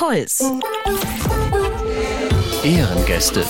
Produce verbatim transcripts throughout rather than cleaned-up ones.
Puls. Ehrengäste.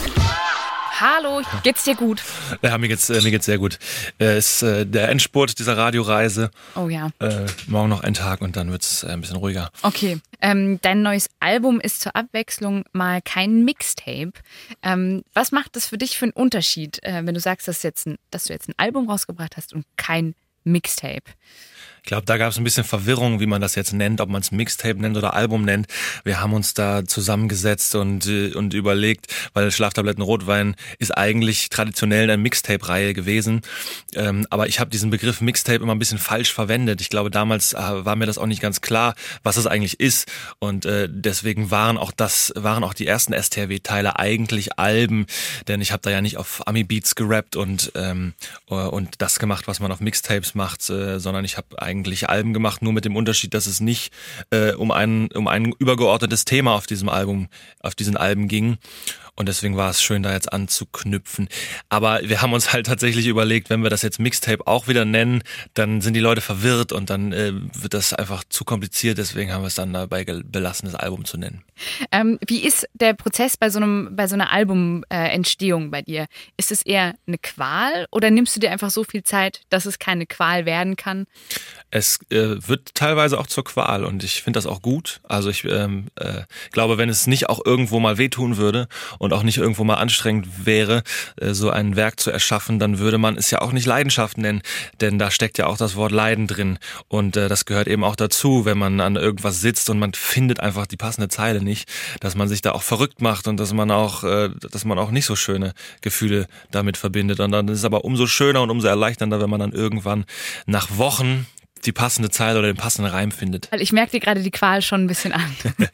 Hallo, geht's dir gut? Ja, mir geht's, äh, mir geht's sehr gut. Es äh, ist äh, der Endspurt dieser Radioreise. Oh ja. Äh, morgen noch ein Tag und dann wird's äh, ein bisschen ruhiger. Okay. Ähm, dein neues Album ist zur Abwechslung mal kein Mixtape. Ähm, was macht das für dich für einen Unterschied, äh, wenn du sagst, dass, jetzt ein, dass du jetzt ein Album rausgebracht hast und kein Mixtape? Ich glaube, da gab es ein bisschen Verwirrung, wie man das jetzt nennt, ob man es Mixtape nennt oder Album nennt. Wir haben uns da zusammengesetzt und und überlegt, weil Schlaftabletten Rotwein ist eigentlich traditionell eine Mixtape-Reihe gewesen. Ähm, aber ich habe diesen Begriff Mixtape immer ein bisschen falsch verwendet. Ich glaube, damals äh, war mir das auch nicht ganz klar, was es eigentlich ist. Und äh, deswegen waren auch das waren auch die ersten S T R W-Teile eigentlich Alben, denn ich habe da ja nicht auf Ami-Beats gerappt und ähm, und das gemacht, was man auf Mixtapes macht, äh, sondern ich habe eigentlich Alben gemacht, nur mit dem Unterschied, dass es nicht äh, um ein um ein übergeordnetes Thema auf diesem Album, auf diesen Alben ging. Und deswegen war es schön, da jetzt anzuknüpfen. Aber wir haben uns halt tatsächlich überlegt, wenn wir das jetzt Mixtape auch wieder nennen, dann sind die Leute verwirrt und dann äh, wird das einfach zu kompliziert. Deswegen haben wir es dann dabei belassen, das Album zu nennen. Ähm, wie ist der Prozess bei so einem bei so einer Albumentstehung äh, bei dir? Ist es eher eine Qual oder nimmst du dir einfach so viel Zeit, dass es keine Qual werden kann? Es äh, wird teilweise auch zur Qual und ich finde das auch gut. Also ich ähm, äh, glaube, wenn es nicht auch irgendwo mal wehtun würde und auch nicht irgendwo mal anstrengend wäre, äh, so ein Werk zu erschaffen, dann würde man es ja auch nicht Leidenschaft nennen, denn da steckt ja auch das Wort Leiden drin und äh, das gehört eben auch dazu, wenn man an irgendwas sitzt und man findet einfach die passende Zeile nicht, dass man sich da auch verrückt macht und dass man auch, äh, dass man auch nicht so schöne Gefühle damit verbindet und dann ist es aber umso schöner und umso erleichternder, wenn man dann irgendwann nach Wochen die passende Zeile oder den passenden Reim findet. Weil ich merke dir gerade die Qual schon ein bisschen an.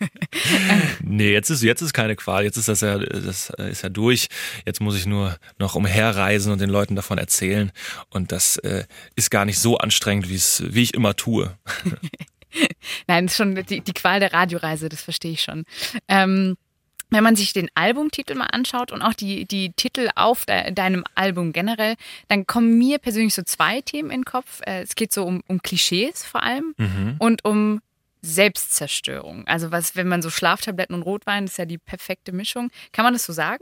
Nee, jetzt ist jetzt ist keine Qual, jetzt ist das ja das ist ja durch. Jetzt muss ich nur noch umherreisen und den Leuten davon erzählen und das äh, ist gar nicht so anstrengend, wie es wie ich immer tue. Nein, das ist schon die, die Qual der Radioreise, das verstehe ich schon. Ähm, Wenn man sich den Albumtitel mal anschaut und auch die, die Titel auf de, deinem Album generell, dann kommen mir persönlich so zwei Themen in den Kopf. Es geht so um, um Klischees vor allem mhm. und um Selbstzerstörung. Also was, wenn man so Schlaftabletten und Rotwein, das ist ja die perfekte Mischung. Kann man das so sagen?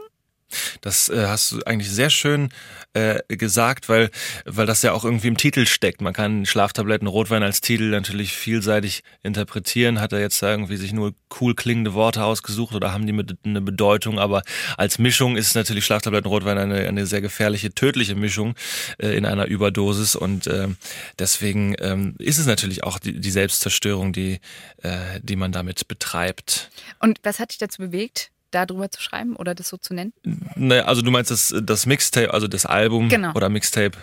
Das äh, hast du eigentlich sehr schön äh, gesagt, weil weil das ja auch irgendwie im Titel steckt. Man kann Schlaftabletten Rotwein als Titel natürlich vielseitig interpretieren. Hat er jetzt da irgendwie sich nur cool klingende Worte ausgesucht oder haben die mit eine Bedeutung? Aber als Mischung ist natürlich Schlaftabletten Rotwein eine eine sehr gefährliche, tödliche Mischung äh, in einer Überdosis und äh, deswegen ähm, ist es natürlich auch die, die Selbstzerstörung, die äh, die man damit betreibt. Und was hat dich dazu bewegt, darüber zu schreiben oder das so zu nennen? Naja, also du meinst das, das Mixtape, also das Album genau. oder Mixtape,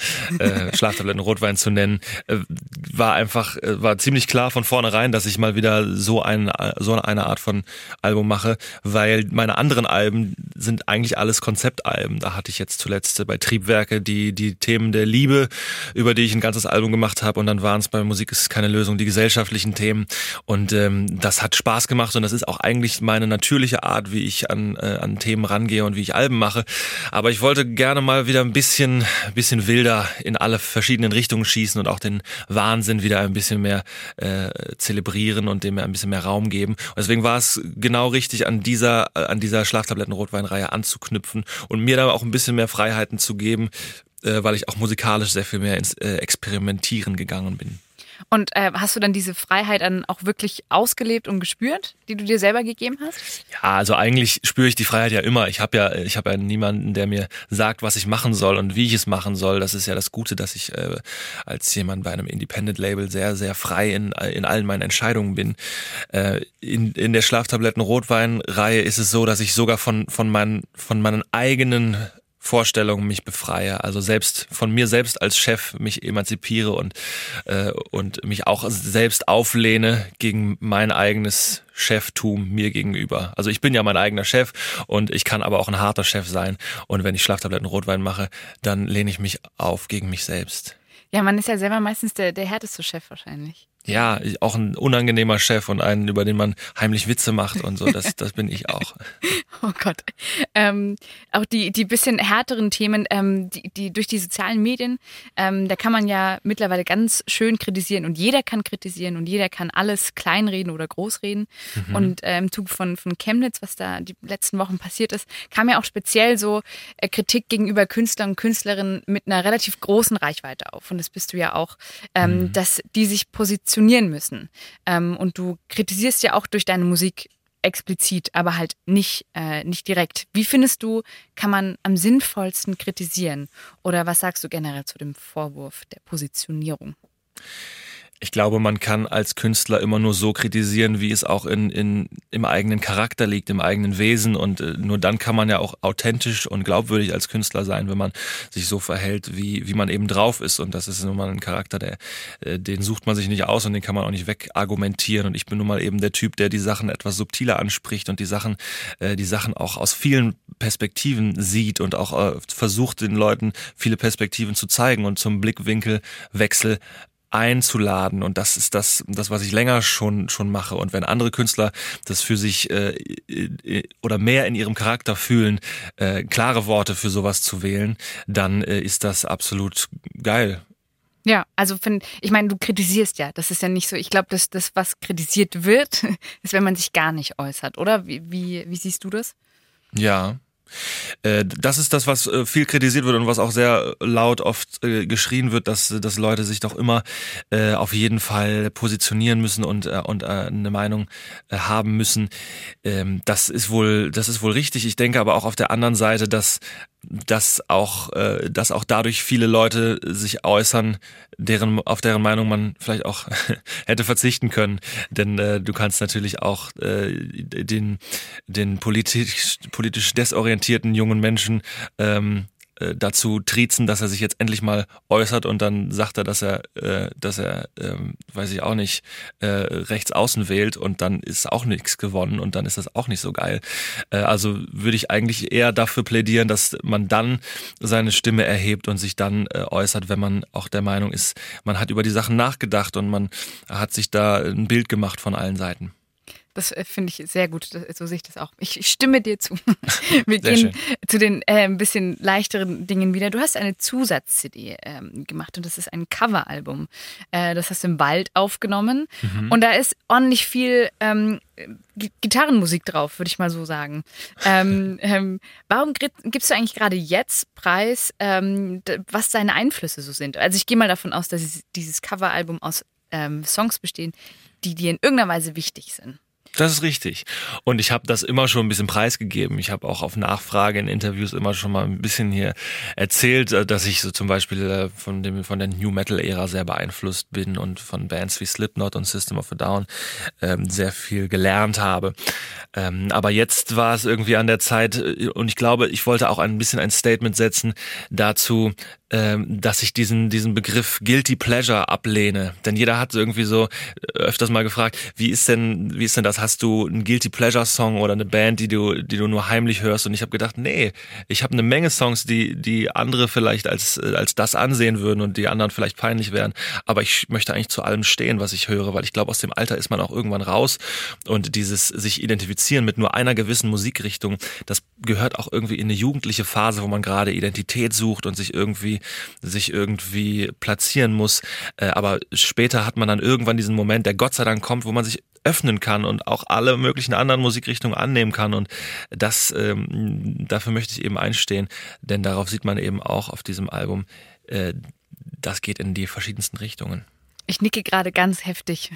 äh, Schlaftabletten Rotwein zu nennen, äh, war einfach, äh, war ziemlich klar von vornherein, dass ich mal wieder so, ein, so eine Art von Album mache, weil meine anderen Alben sind eigentlich alles Konzeptalben. Da hatte ich jetzt zuletzt bei Triebwerke die, die Themen der Liebe, über die ich ein ganzes Album gemacht habe und dann waren es bei Musik ist keine Lösung, die gesellschaftlichen Themen und ähm, das hat Spaß gemacht und das ist auch eigentlich meine natürliche Art, wie ich an äh, an Themen rangehe und wie ich Alben mache. Aber ich wollte gerne mal wieder ein bisschen bisschen wilder in alle verschiedenen Richtungen schießen und auch den Wahnsinn wieder ein bisschen mehr äh, zelebrieren und dem ein bisschen mehr Raum geben. Und deswegen war es genau richtig, an dieser an dieser Schlaftabletten-Rotwein-Reihe anzuknüpfen und mir da auch ein bisschen mehr Freiheiten zu geben, äh, weil ich auch musikalisch sehr viel mehr ins äh, Experimentieren gegangen bin. Und äh, hast du dann diese Freiheit dann auch wirklich ausgelebt und gespürt, die du dir selber gegeben hast? Ja, also eigentlich spüre ich die Freiheit ja immer. Ich habe ja, ich habe ja niemanden, der mir sagt, was ich machen soll und wie ich es machen soll. Das ist ja das Gute, dass ich äh, als jemand bei einem Independent-Label sehr, sehr frei in in allen meinen Entscheidungen bin. Äh, in in der Schlaftabletten-Rotwein-Reihe ist es so, dass ich sogar von von meinen von meinen eigenen Vorstellungen mich befreie, also selbst von mir selbst als Chef mich emanzipiere und äh, und mich auch selbst auflehne gegen mein eigenes Cheftum mir gegenüber. Also ich bin ja mein eigener Chef und ich kann aber auch ein harter Chef sein und wenn ich Schlaftabletten Rotwein mache, dann lehne ich mich auf gegen mich selbst. Ja, man ist ja selber meistens der, der härteste Chef wahrscheinlich. Ja, auch ein unangenehmer Chef und einen, über den man heimlich Witze macht und so, das, das bin ich auch. Oh Gott. Ähm, auch die, die bisschen härteren Themen, ähm, die, die durch die sozialen Medien, ähm, da kann man ja mittlerweile ganz schön kritisieren und jeder kann kritisieren und jeder kann alles kleinreden oder großreden. Mhm. Und äh, im Zuge von, von Chemnitz, was da die letzten Wochen passiert ist, kam ja auch speziell so äh, Kritik gegenüber Künstlern und Künstlerinnen mit einer relativ großen Reichweite auf. Und das bist du ja auch, ähm, mhm. dass die sich positionieren müssen. Ähm, und du kritisierst ja auch durch deine Musik explizit, aber halt nicht, äh, nicht direkt. Wie findest du, kann man am sinnvollsten kritisieren? Oder was sagst du generell zu dem Vorwurf der Positionierung? Ich glaube, man kann als Künstler immer nur so kritisieren, wie es auch in, in, im eigenen Charakter liegt, im eigenen Wesen. Und äh, nur dann kann man ja auch authentisch und glaubwürdig als Künstler sein, wenn man sich so verhält, wie, wie man eben drauf ist. Und das ist nun mal ein Charakter, der, äh, den sucht man sich nicht aus und den kann man auch nicht wegargumentieren. Und ich bin nun mal eben der Typ, der die Sachen etwas subtiler anspricht und die Sachen, äh, die Sachen auch aus vielen Perspektiven sieht und auch äh, versucht, den Leuten viele Perspektiven zu zeigen und zum Blickwinkelwechsel einzuladen, und das ist das, das was ich länger schon schon mache. Und wenn andere Künstler das für sich äh, oder mehr in ihrem Charakter fühlen, äh, klare Worte für sowas zu wählen, dann äh, ist das absolut geil. Ja, also find, ich meine, du kritisierst ja, das ist ja nicht so, ich glaube, dass das, was kritisiert wird, ist, wenn man sich gar nicht äußert, oder? Wie, wie, wie siehst du das? Ja. Das ist das, was viel kritisiert wird und was auch sehr laut oft geschrien wird, dass, dass Leute sich doch immer auf jeden Fall positionieren müssen und, und eine Meinung haben müssen. Das ist wohl, das ist wohl richtig. Ich denke aber auch auf der anderen Seite, dass dass auch, dass auch dadurch viele Leute sich äußern, deren, auf deren Meinung man vielleicht auch hätte verzichten können. Denn äh, du kannst natürlich auch äh, den, den politisch, politisch desorientierten jungen Menschen ähm, dazu triezen, dass er sich jetzt endlich mal äußert, und dann sagt er, dass er, äh, dass er, ähm, weiß ich auch nicht, äh, rechts außen wählt, und dann ist auch nichts gewonnen und dann ist das auch nicht so geil. Äh, also würde ich eigentlich eher dafür plädieren, dass man dann seine Stimme erhebt und sich dann äh, äußert, wenn man auch der Meinung ist, man hat über die Sachen nachgedacht und man hat sich da ein Bild gemacht von allen Seiten. Das finde ich sehr gut, so sehe ich das auch. Ich, ich stimme dir zu. Wir gehen schön. zu den äh, ein bisschen leichteren Dingen wieder. Du hast eine Zusatz-C D ähm, gemacht und das ist ein Coveralbum. Äh, das hast du im Wald aufgenommen, mhm. und da ist ordentlich viel ähm, Gitarrenmusik drauf, würde ich mal so sagen. Ähm, ähm, warum gibst du eigentlich gerade jetzt preis, ähm, was deine Einflüsse so sind? Also ich gehe mal davon aus, dass dieses Coveralbum aus ähm, Songs bestehen, die dir in irgendeiner Weise wichtig sind. Das ist richtig. Und ich habe das immer schon ein bisschen preisgegeben. Ich habe auch auf Nachfrage in Interviews immer schon mal ein bisschen hier erzählt, dass ich so zum Beispiel von dem von der New Metal Ära sehr beeinflusst bin und von Bands wie Slipknot und System of a Down ähm, sehr viel gelernt habe. Ähm, aber jetzt war es irgendwie an der Zeit, und ich glaube, ich wollte auch ein bisschen ein Statement setzen dazu, dass ich diesen diesen Begriff Guilty Pleasure ablehne. Denn jeder hat irgendwie so öfters mal gefragt, wie ist denn wie ist denn das? Hast du einen Guilty Pleasure Song oder eine Band, die du die du nur heimlich hörst? Und ich habe gedacht, nee, ich habe eine Menge Songs, die die andere vielleicht als als das ansehen würden und die anderen vielleicht peinlich wären. Aber ich möchte eigentlich zu allem stehen, was ich höre, weil ich glaube, aus dem Alter ist man auch irgendwann raus, und dieses sich identifizieren mit nur einer gewissen Musikrichtung, das gehört auch irgendwie in eine jugendliche Phase, wo man gerade Identität sucht und sich irgendwie sich irgendwie platzieren muss. Aber später hat man dann irgendwann diesen Moment, der Gott sei Dank kommt, wo man sich öffnen kann und auch alle möglichen anderen Musikrichtungen annehmen kann. Und das, ähm, dafür möchte ich eben einstehen, denn darauf sieht man eben auch auf diesem Album, äh, das geht in die verschiedensten Richtungen. Ich nicke gerade ganz heftig.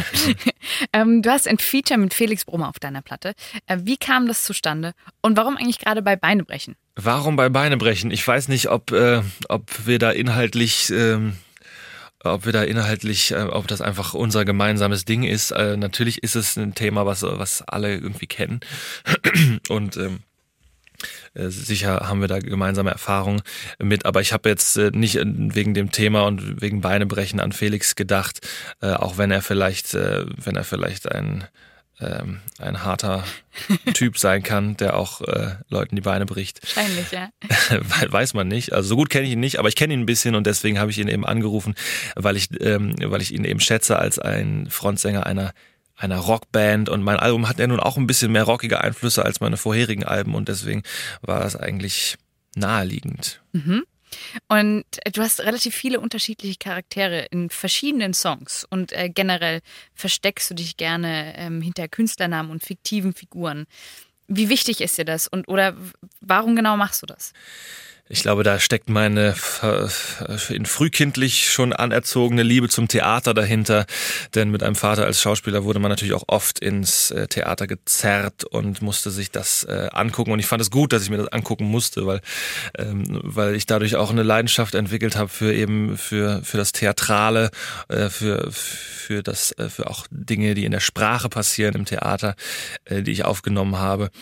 ähm, du hast ein Feature mit Felix Brummer auf deiner Platte. Äh, wie kam das zustande und warum eigentlich gerade bei Beinebrechen? Warum bei Beinebrechen? Ich weiß nicht, ob, äh, ob wir da inhaltlich... Ähm ob wir da inhaltlich, äh, ob das einfach unser gemeinsames Ding ist. Äh, natürlich ist es ein Thema, was was alle irgendwie kennen, und ähm, äh, sicher haben wir da gemeinsame Erfahrungen mit, aber ich habe jetzt äh, nicht wegen dem Thema und wegen Beinebrechen an Felix gedacht, äh, auch wenn er vielleicht, äh, wenn er vielleicht ein ähm, ein harter Typ sein kann, der auch äh, Leuten die Beine bricht. Wahrscheinlich, ja. Weiß man nicht. Also so gut kenne ich ihn nicht, aber ich kenne ihn ein bisschen und deswegen habe ich ihn eben angerufen, weil ich, ähm, weil ich ihn eben schätze als ein Frontsänger einer einer Rockband und mein Album hat ja nun auch ein bisschen mehr rockige Einflüsse als meine vorherigen Alben und deswegen war das eigentlich naheliegend. Mhm. Und du hast relativ viele unterschiedliche Charaktere in verschiedenen Songs und äh, generell versteckst du dich gerne ähm, hinter Künstlernamen und fiktiven Figuren. Wie wichtig ist dir das und oder warum genau machst du das? Ich glaube, da steckt meine in frühkindlich schon anerzogene Liebe zum Theater dahinter. Denn mit einem Vater als Schauspieler wurde man natürlich auch oft ins Theater gezerrt und musste sich das äh, angucken. Und ich fand es gut, dass ich mir das angucken musste, weil ähm, weil ich dadurch auch eine Leidenschaft entwickelt habe für eben für für das Theatrale, äh, für für das äh, für auch Dinge, die in der Sprache passieren im Theater, äh, die ich aufgenommen habe.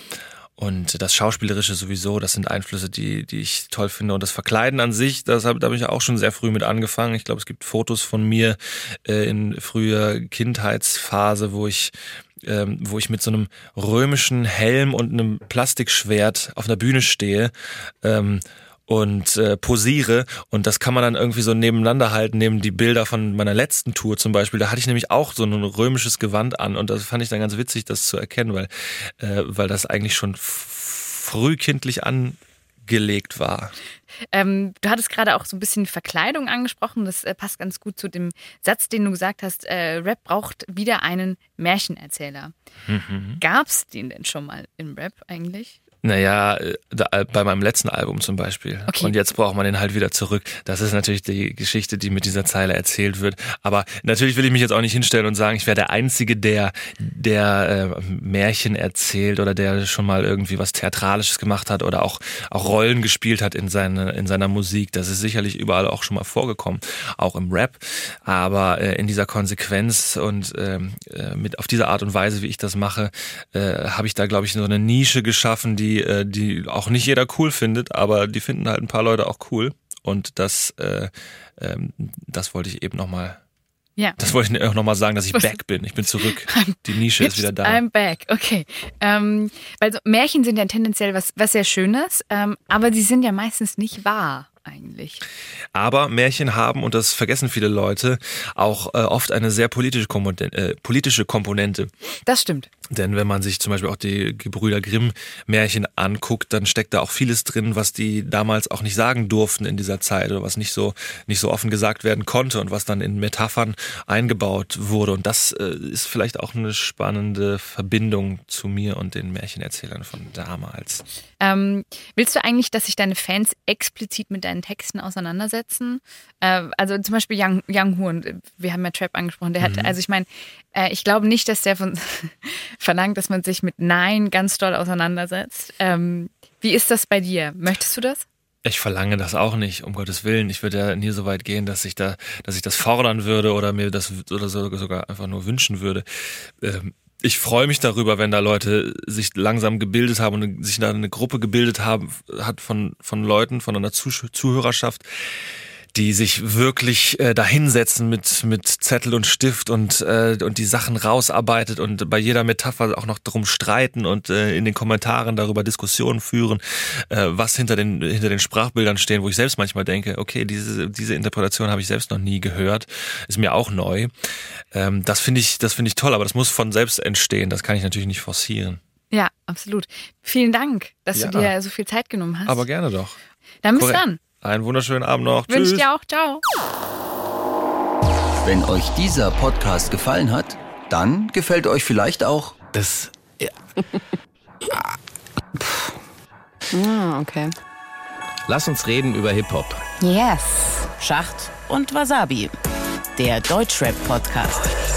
Und das Schauspielerische sowieso, das sind Einflüsse, die die ich toll finde. Und das Verkleiden an sich, das hab, da habe ich auch schon sehr früh mit angefangen. Ich glaube, es gibt Fotos von mir äh, in früher Kindheitsphase, wo ich ähm, wo ich mit so einem römischen Helm und einem Plastikschwert auf einer Bühne stehe. Ähm, und äh, posiere und das kann man dann irgendwie so nebeneinander halten, neben die Bilder von meiner letzten Tour zum Beispiel. Da hatte ich nämlich auch so ein römisches Gewand an und das fand ich dann ganz witzig, das zu erkennen, weil äh, weil das eigentlich schon frühkindlich angelegt war. Ähm, du hattest gerade auch so ein bisschen Verkleidung angesprochen, das äh, passt ganz gut zu dem Satz, den du gesagt hast, äh, Rap braucht wieder einen Märchenerzähler. Mhm. Gab's den denn schon mal im Rap eigentlich? Naja, da, bei meinem letzten Album zum Beispiel. Okay. Und jetzt braucht man den halt wieder zurück. Das ist natürlich die Geschichte, die mit dieser Zeile erzählt wird. Aber natürlich will ich mich jetzt auch nicht hinstellen und sagen, ich wäre der Einzige, der der äh, Märchen erzählt oder der schon mal irgendwie was Theatralisches gemacht hat oder auch auch Rollen gespielt hat in seine, in seiner Musik. Das ist sicherlich überall auch schon mal vorgekommen, auch im Rap. Aber äh, in dieser Konsequenz und äh, mit auf diese Art und Weise, wie ich das mache, äh, habe ich da, glaube ich, so eine Nische geschaffen, die Die, die auch nicht jeder cool findet, aber die finden halt ein paar Leute auch cool. Und das, äh, ähm, das wollte ich eben nochmal, ja. das wollte ich auch nochmal sagen, dass ich Was? back bin. Ich bin zurück. Die Nische ist wieder da. I'm back, okay. Ähm, weil so Märchen sind ja tendenziell was, was sehr Schönes, ähm, aber die sind ja meistens nicht wahr. Eigentlich. Aber Märchen haben, und das vergessen viele Leute, auch äh, oft eine sehr politische Komponente, äh, politische Komponente. Das stimmt. Denn wenn man sich zum Beispiel auch die Gebrüder Grimm Märchen anguckt, dann steckt da auch vieles drin, was die damals auch nicht sagen durften in dieser Zeit oder was nicht so nicht so offen gesagt werden konnte und was dann in Metaphern eingebaut wurde. Und das äh, ist vielleicht auch eine spannende Verbindung zu mir und den Märchenerzählern von damals. Ähm, willst du eigentlich, dass sich deine Fans explizit mit deinen Texten auseinandersetzen? Äh, also zum Beispiel Young, Young Horn, wir haben ja Trap angesprochen, der hat, mhm. also ich meine, äh, ich glaube nicht, dass der von verlangt, dass man sich mit Nein ganz doll auseinandersetzt. Ähm, wie ist das bei dir? Möchtest du das? Ich verlange das auch nicht, um Gottes Willen. Ich würde ja nie so weit gehen, dass ich da, dass ich das fordern würde oder mir das oder sogar einfach nur wünschen würde. Ähm, Ich freue mich darüber, wenn da Leute sich langsam gebildet haben und sich da eine Gruppe gebildet haben, hat von von Leuten, von einer Zuh- Zuhörerschaft, die sich wirklich äh, dahinsetzen mit mit Zettel und Stift und äh, und die Sachen rausarbeitet und bei jeder Metapher auch noch drum streiten und äh, in den Kommentaren darüber Diskussionen führen, äh, was hinter den hinter den Sprachbildern stehen, wo ich selbst manchmal denke, okay, diese diese Interpretation habe ich selbst noch nie gehört, ist mir auch neu. Ähm, das finde ich das finde ich toll, aber das muss von selbst entstehen. Das kann ich natürlich nicht forcieren. Ja, absolut. Vielen Dank, dass ja. du dir so viel Zeit genommen hast. Aber gerne doch. Dann bis Korrekt. dann. Einen wunderschönen Abend noch. Wünsche Tschüss. dir auch. Ciao. Wenn euch dieser Podcast gefallen hat, dann gefällt euch vielleicht auch das. Ja. ah, okay. Lass uns reden über Hip-Hop. Yes. Schacht und Wasabi. Der Deutschrap-Podcast.